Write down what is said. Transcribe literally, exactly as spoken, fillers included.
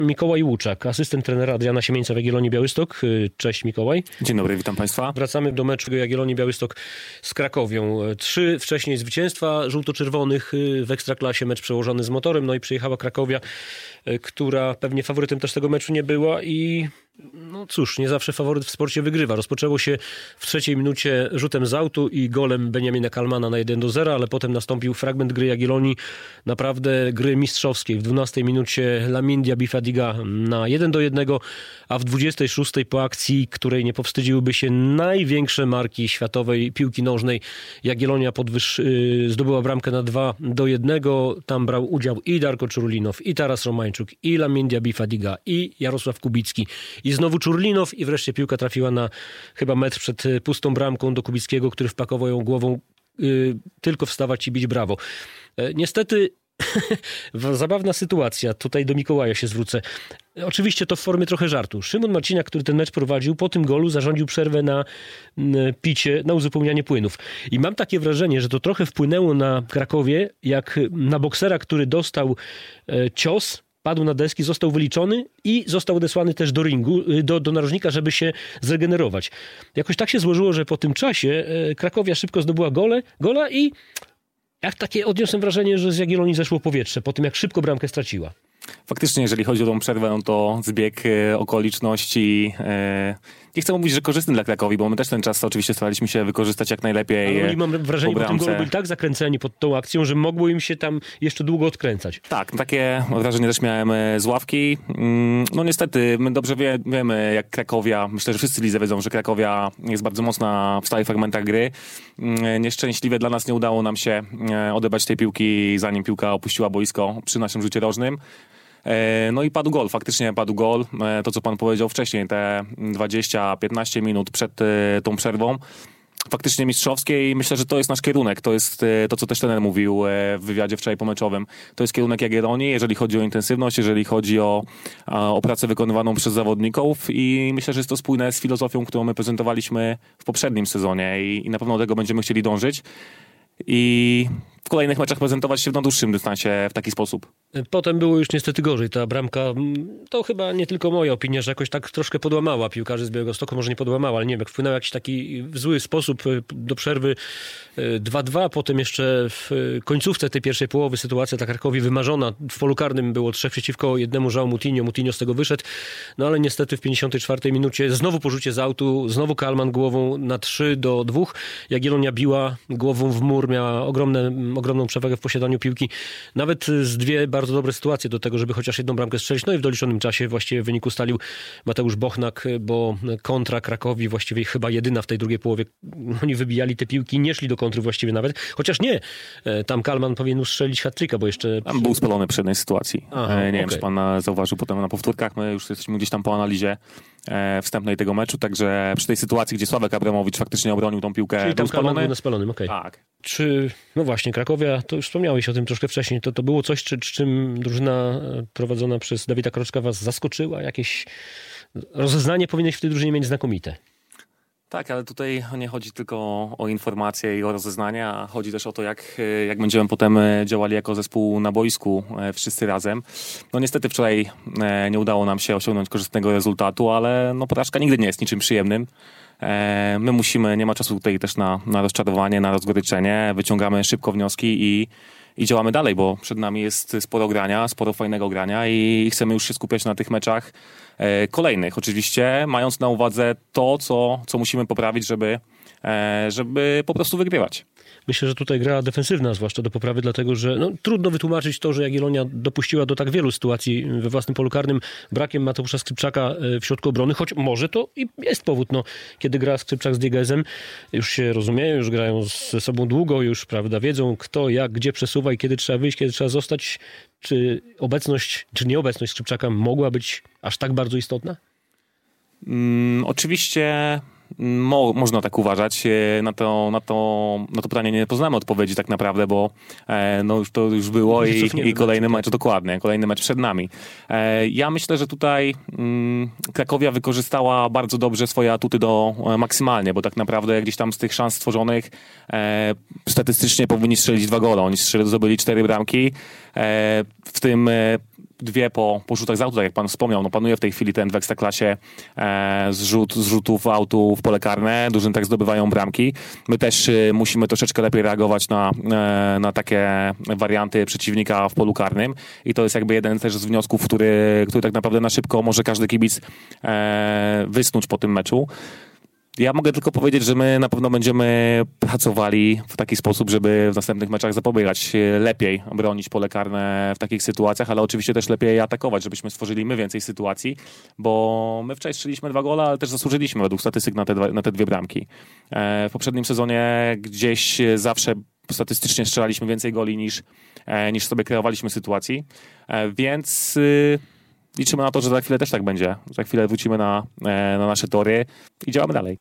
Mikołaj Łuczak, asystent trenera Adriana Siemieńca w Jagiellonii Białystok. Cześć Mikołaj. Dzień dobry, witam Państwa. Wracamy do meczu Jagiellonii Białystok z Krakowią. Trzy wcześniej zwycięstwa żółto-czerwonych w Ekstraklasie, mecz przełożony z motorem, no i przyjechała Krakowia, która pewnie faworytem też tego meczu nie była i no cóż, nie zawsze faworyt w sporcie wygrywa. Rozpoczęło się w trzeciej minucie rzutem z autu i golem Beniamina Kalmana na jeden do zera, ale potem nastąpił fragment gry Jagiellonii, naprawdę gry mistrzowskiej. W dwunastej minucie Lamine Diaby Fadiga na jeden do jednego, a w dwudziestej szóstej po akcji, której nie powstydziłyby się największe marki światowej piłki nożnej, Jagiellonia podwyż... zdobyła bramkę na dwa do jednego. Tam brał udział i Darko Czurlinow, i Taras Romańczuk, i Lamine Diaby Fadiga, i Jarosław Kubicki. I znowu Czurlinow i wreszcie piłka trafiła na chyba metr przed pustą bramką do Kubickiego, który wpakował ją głową. Yy, tylko wstawać i bić brawo. Yy, niestety zabawna sytuacja. Tutaj do Mikołaja się zwrócę. Oczywiście to w formie trochę żartu. Szymon Marciniak, który ten mecz prowadził, po tym golu zarządził przerwę na picie, na uzupełnianie płynów. I mam takie wrażenie, że to trochę wpłynęło na Krakowie, jak na boksera, który dostał cios, padł na deski, został wyliczony i został odesłany też do ringu, do, do narożnika, żeby się zregenerować. Jakoś tak się złożyło, że po tym czasie Krakowia szybko zdobyła gole, gola i jak takie odniosłem wrażenie, że z Jagiellonii zeszło powietrze po tym, jak szybko bramkę straciła. Faktycznie, jeżeli chodzi o tą przerwę, no to zbieg e, okoliczności, e, nie chcę mówić, że korzystny dla Krakowi, bo my też ten czas oczywiście staraliśmy się wykorzystać jak najlepiej. Ale oni, mam wrażenie, po, po tym golu byli tak zakręceni pod tą akcją, że mogło im się tam jeszcze długo odkręcać. Tak, takie wrażenie też miałem z ławki. No niestety, my dobrze wie, wiemy, jak Krakowia, myślę, że wszyscy lidze wiedzą, że Krakowia jest bardzo mocna w stałych fragmentach gry. Nieszczęśliwie dla nas nie udało nam się odebrać tej piłki, zanim piłka opuściła boisko przy naszym rzucie rożnym. No i padł gol, faktycznie padł gol. To, co pan powiedział wcześniej, te dwadzieścia piętnaście minut przed tą przerwą, faktycznie mistrzowskie i myślę, że to jest nasz kierunek. To jest to, co też trener mówił w wywiadzie wczoraj pomeczowym. To jest kierunek Jagiellonii, jeżeli chodzi o intensywność, jeżeli chodzi o, o pracę wykonywaną przez zawodników i myślę, że jest to spójne z filozofią, którą my prezentowaliśmy w poprzednim sezonie i, i na pewno do tego będziemy chcieli dążyć. I w kolejnych meczach prezentować się na dłuższym dystansie w taki sposób. Potem było już niestety gorzej. Ta bramka, to chyba nie tylko moja opinia, że jakoś tak troszkę podłamała piłkarzy z Białegostoku. Może nie podłamała, ale nie wiem, jak wpłynęła w jakiś taki w zły sposób do przerwy dwa dwa. Potem jeszcze w końcówce tej pierwszej połowy sytuacja dla Krakowi wymarzona. W polu karnym było trzech przeciwko jednemu, João Moutinho. Moutinho z tego wyszedł. No ale niestety w pięćdziesiątej czwartej minucie znowu porzucie z autu, znowu Kalman głową na trzy do dwóch. Jagiellonia biła głową w mur, miała ogromne, ogromną przewagę w posiadaniu piłki. Nawet z dwie bardzo dobre sytuacje do tego, żeby chociaż jedną bramkę strzelić. No i w doliczonym czasie właściwie wynik ustalił Mateusz Bochnak, bo kontra Krakowi właściwie chyba jedyna w tej drugiej połowie. Oni wybijali te piłki, nie szli do kontry właściwie nawet. Chociaż nie. Tam Kalman powinien strzelić hat-tricka, bo jeszcze... Tam był spalony przy jednej sytuacji. Aha, nie okay. wiem, czy pan zauważył potem na powtórkach. My już jesteśmy gdzieś tam po analizie wstępnej tego meczu, także przy tej sytuacji, gdzie Sławek Abramowicz faktycznie obronił tą piłkę, czyli tam Kalman był na spalonym, okej. Okay. Tak. Czy, no właśnie, Krakowia, to już wspomniałeś o tym troszkę wcześniej, to, to było coś, czy, czym drużyna prowadzona przez Dawida Kroczka was zaskoczyła? Jakieś rozeznanie powinieneś w tej drużynie mieć znakomite. Tak, ale tutaj nie chodzi tylko o informacje i o rozeznanie, a chodzi też o to, jak, jak będziemy potem działali jako zespół na boisku wszyscy razem. No niestety wczoraj nie udało nam się osiągnąć korzystnego rezultatu, ale no porażka nigdy nie jest niczym przyjemnym. My musimy, nie ma czasu tutaj też na, na rozczarowanie, na rozgoryczenie, wyciągamy szybko wnioski i, i działamy dalej, bo przed nami jest sporo grania, sporo fajnego grania i chcemy już się skupiać na tych meczach e, kolejnych. Oczywiście mając na uwadze to, co, co musimy poprawić, żeby, e, żeby po prostu wygrywać. Myślę, że tutaj gra defensywna, zwłaszcza do poprawy, dlatego że no, trudno wytłumaczyć to, że Jagiellonia dopuściła do tak wielu sytuacji we własnym polu karnym brakiem Mateusza Skrzypczaka w środku obrony, choć może to i jest powód, no, kiedy gra Skrzypczak z Diegezem, już się rozumieją, już grają ze sobą długo, już prawda, wiedzą kto, jak, gdzie przesuwa i kiedy trzeba wyjść, kiedy trzeba zostać. Czy obecność, czy nieobecność Skrzypczaka mogła być aż tak bardzo istotna? Mm, oczywiście... Mo, można tak uważać. Na to, na, to, na to pytanie nie poznamy odpowiedzi tak naprawdę, bo e, no już to już było i, i kolejny mecz, dokładnie, kolejny mecz przed nami. E, ja myślę, że tutaj mm, Krakowia wykorzystała bardzo dobrze swoje atuty do e, maksymalnie, bo tak naprawdę gdzieś tam z tych szans stworzonych e, statystycznie powinni strzelić dwa gole. Oni strzelili, zdobyli cztery bramki, e, w tym e, dwie po, po rzutach z autu, tak jak pan wspomniał. No, panuje w tej chwili ten w Ekstraklasie e, zrzut, zrzutów autu w pole karne. Drużyny tak zdobywają bramki. My też e, musimy troszeczkę lepiej reagować na, e, na takie warianty przeciwnika w polu karnym. I to jest jakby jeden też z wniosków, który, który tak naprawdę na szybko może każdy kibic e, wysnuć po tym meczu. Ja mogę tylko powiedzieć, że my na pewno będziemy pracowali w taki sposób, żeby w następnych meczach zapobiegać, lepiej bronić pole karne w takich sytuacjach, ale oczywiście też lepiej atakować, żebyśmy stworzyli my więcej sytuacji, bo my wczoraj strzeliśmy dwa gola, ale też zasłużyliśmy według statystyk na te, dwa, na te dwie bramki. W poprzednim sezonie gdzieś zawsze statystycznie strzelaliśmy więcej goli niż, niż sobie kreowaliśmy sytuacji, więc liczymy na to, że za chwilę też tak będzie. Za chwilę wrócimy na, na nasze tory i działamy dalej.